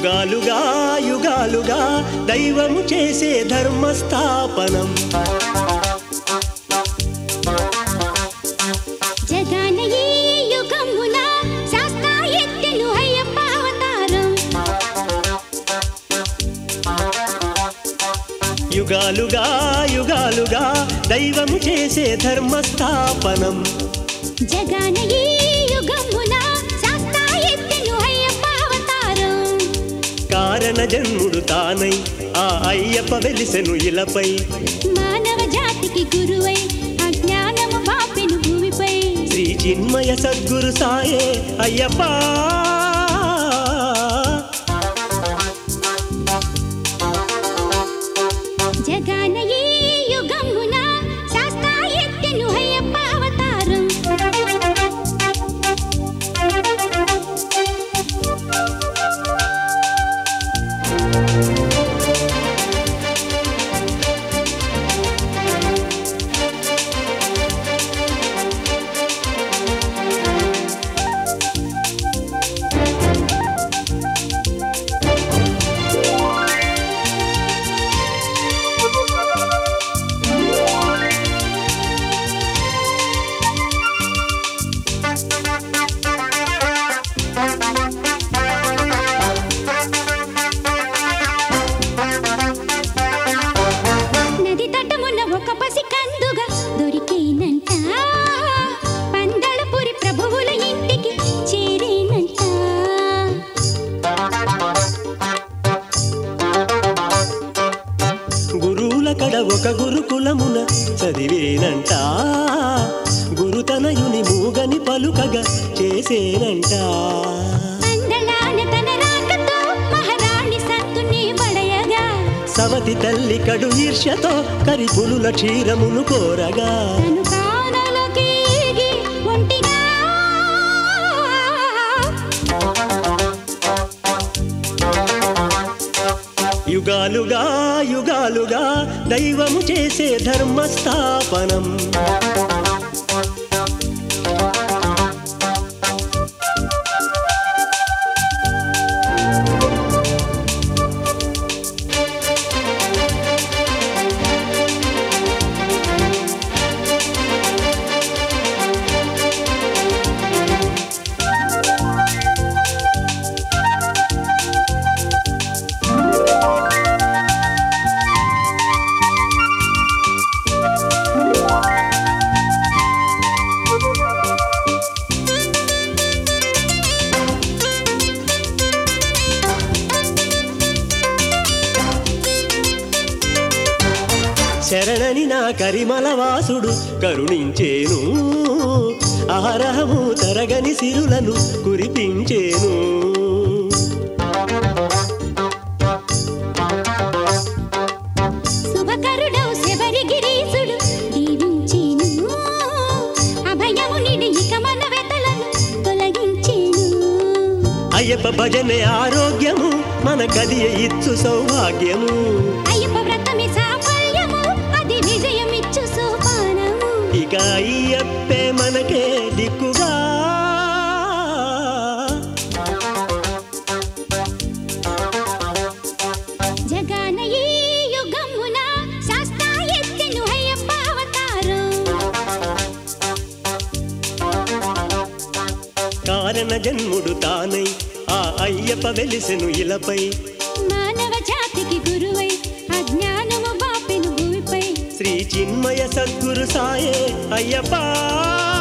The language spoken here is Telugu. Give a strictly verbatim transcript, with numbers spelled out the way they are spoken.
యుగాలుగా యుగాలుగా దైవము చేసే ధర్మస్థాపనం. జగాన ఈ యుగమున శాస్తా ఎత్తెను అయ్యప్ప అవతారం. యుగాలుగా యుగాలుగా దైవము చేసే ధర్మస్థాపనం. జగాన ఈ యుగమున శాస్తా ఎత్తెను అయ్యప్ప అవతారం. కారణ జన్ముడు తానై ఆ అయ్యప్ప వెలిసెను ఇలపై. మానవ జాతికి గురువై అజ్ఞానము పాపెను భూమిపై. శ్రీ చిన్మయ సద్గురు సాయే అయ్యప్ప. జగాన ఈ యుగమున శాస్తా ఎత్తెను అయ్యప్ప అవతారం. నది తటమున ఒక పసి కందుగా దొరికేనంట. పందళపురి ప్రభువుల ఇంటికి చేరేనంట. గురువుల కడ ఒక గురుకులమున చదివేనంట. గురుతనయుని మూగని పలుకగా చేసేనంట. పందళాన తన రాకతో మహారాణి సంతుని పడయగా. సవతి తల్లి కడు ఈర్ష్యతో కరిపులుల క్షీరమును కోరగా. తను కానలోకి ఈగి ఒంటిగా. యుగాలుగా యుగాలుగా దైవము చేసే ధర్మస్థాపనం. శరణని నా కరిమల వాసుడు కరుణించేను. ఆరహము తరగని సిరులను కురిపించేను. శుభకరుడౌ శబరిగిరీశుడు దీవించేను. అభయము నిడి ఇక మన వెతలను తొలగించేను. అయ్యప్ప భజనే ఆరోగ్యము మన కదియ ఇచ్చు సౌభాగ్యము. అయ్యప్ప వ్రతమి సాఫల్యము అది విజయమిచ్చు సోపానము. ఇక అయ్యప్పే మనకే దిక్కుగా. జగాన ఈ యుగమున శాస్తా ఎత్తెను అయ్యప్ప అవతారం. కారణ జన్ముడు తానై ఆ అయ్యప్ప వెలిసెను ఇలపై. మానవ జాతికి గురువై అజ్ఞానము బాపెను భూమిపై. శ్రీ చిన్మయ సద్గురు సాయే అయ్యప్ప.